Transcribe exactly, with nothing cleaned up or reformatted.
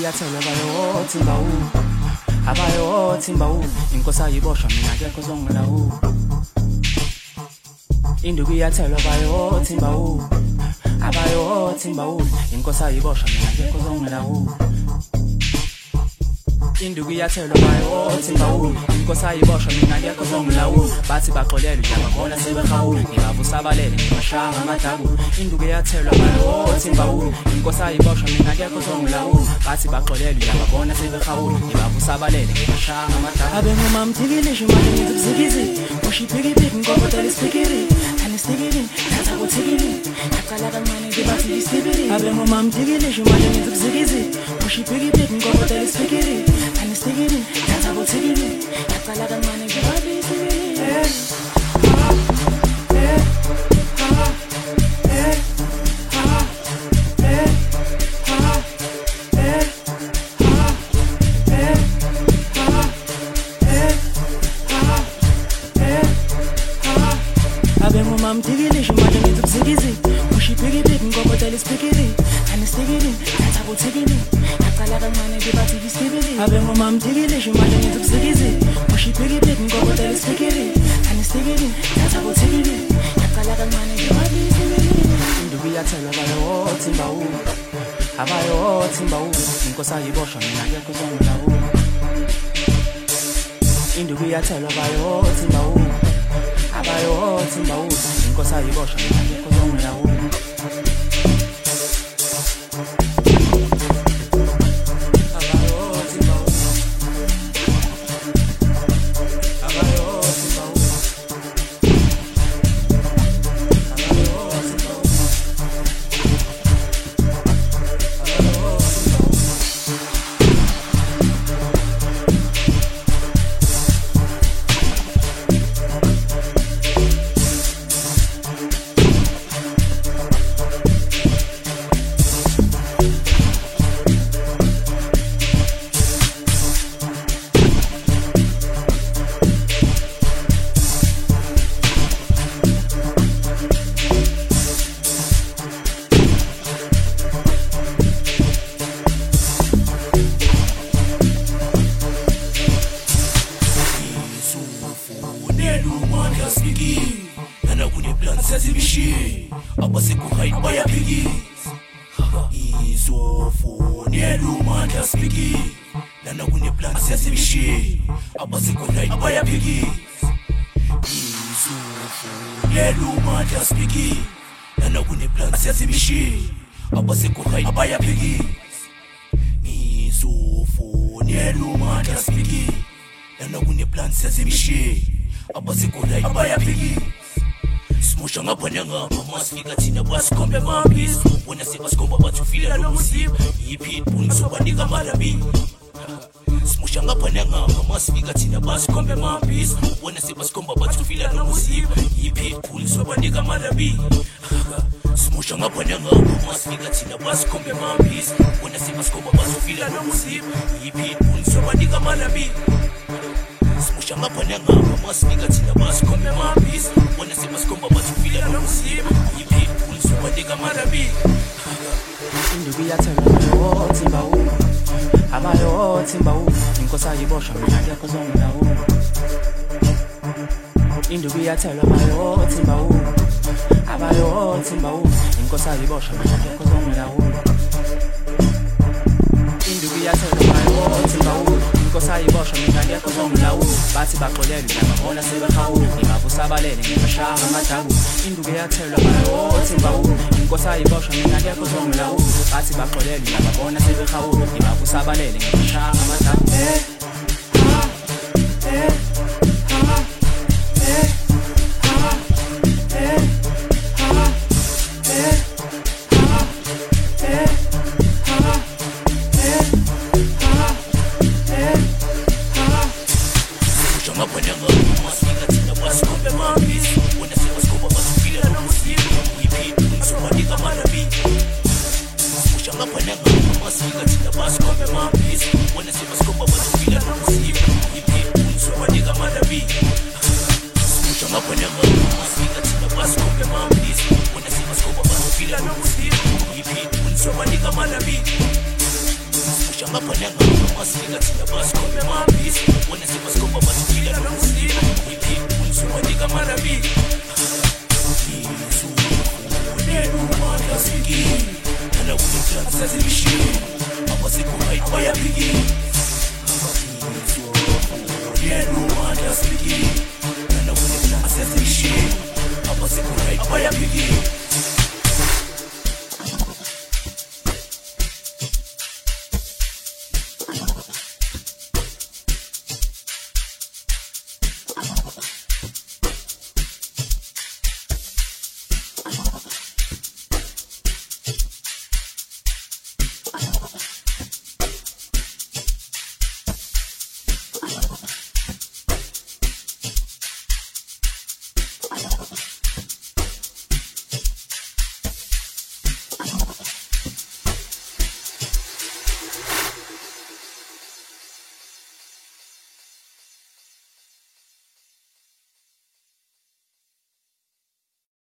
kuyathelwa bayothi mbawu abayothi mbawu inkosi ayiboshwa mina akekho ozongilawula induku iyathelwa bayothi mbawu abayothi mbawu inkosi ayiboshwa mina akekho ozongilawula induku iyathelwa bayothi mbawu inkosi ayiboshwa mina akekho ozongilawula bathi baxolelwe yababona sebehawula ngibavusa abalele ngibashaya amadabu induku iyathelwa bayothi mbawu inkosi ayiboshwa mina akekho ozongilawula bathi baxolelwe yababona sebehawula ngibavusa abalele ngibashaya amadabu abengoma mthikilisho manje ngizikuzikizi ushiphikiphiki ngokotela isiphikiri anistikiri thatha kuthikiri yaqala kancane ngibathi isibiri abengoma mthikilisho manje ngizikuzikizi ushiphikiphiki ngokotela isiphikiri anistikiri thatha kuthikiri yaqala kancane ngibathi isibiri abengoma mthikilisho manje ngizikuzikizi ushiphikiphiki ngokotela isiphikiri anistikiri thatha kuthikiri yaqala kancane ngibathi isibiri abengoma mthikilisho manje ngizikuzikizi ushiphikiphiki ngokotela isiphikiri anistikiri thatha kuthikiri yaqala kancane ngibathi isibiri induku iyathelwa bayothi mbawu abayothi mbawu inkosi ayiboshwa mina akekho ozongilawula induku iyathelwa bayothi mbawu abayothi mbawu inkosi ayiboshwa mina akekho ozongilawula Masifika thina basikhombe maphisi ubona sebasikhomba bathufila lomuziba yipitbull ngizobanika malabi simusha ngapha nangapha masifika thina basikhombe maphisi ubona sebasikhomba bathufila lomuziba yipitbull ngizobanika malabi simusha ngapha nangapha masifika thina basikhombe maphisi ubona sebasikhomba bathufila lomuziba yipitbull ngizobanika malabi simusha ngapha nangapha masifika thina basikhombe maphisi ubona sebasikhomba bathufila lomuziba yipitbull ngizobanika malabi induku iyathelwa bayothi mbawu abayothi mbawu inkosi ayiboshwa mina akekho ozongilawula induku iyathelwa bayothi mbawu abayothi mbawu inkosi ayiboshwa mina akekho ozongilawula induku iyathelwa bayothi mbawu inkosi ayiboshwa mina akekho ozongilawula bathi baxolelwe yababona sebehawula ngibavusa abalele ngibashaya amadabu induku iyathelwa bayothi mbawu inkosi ayiboshwa mina akekho ozongilawula bathi baxolelwe yababona sebehawula ngibavusa abalele ngibashaya amadabu Masifika thina basikhombe maphisi ubona sebasikhomba bathufila ngapha nengapha masifika thina basikhombe amabhizi ubone sibas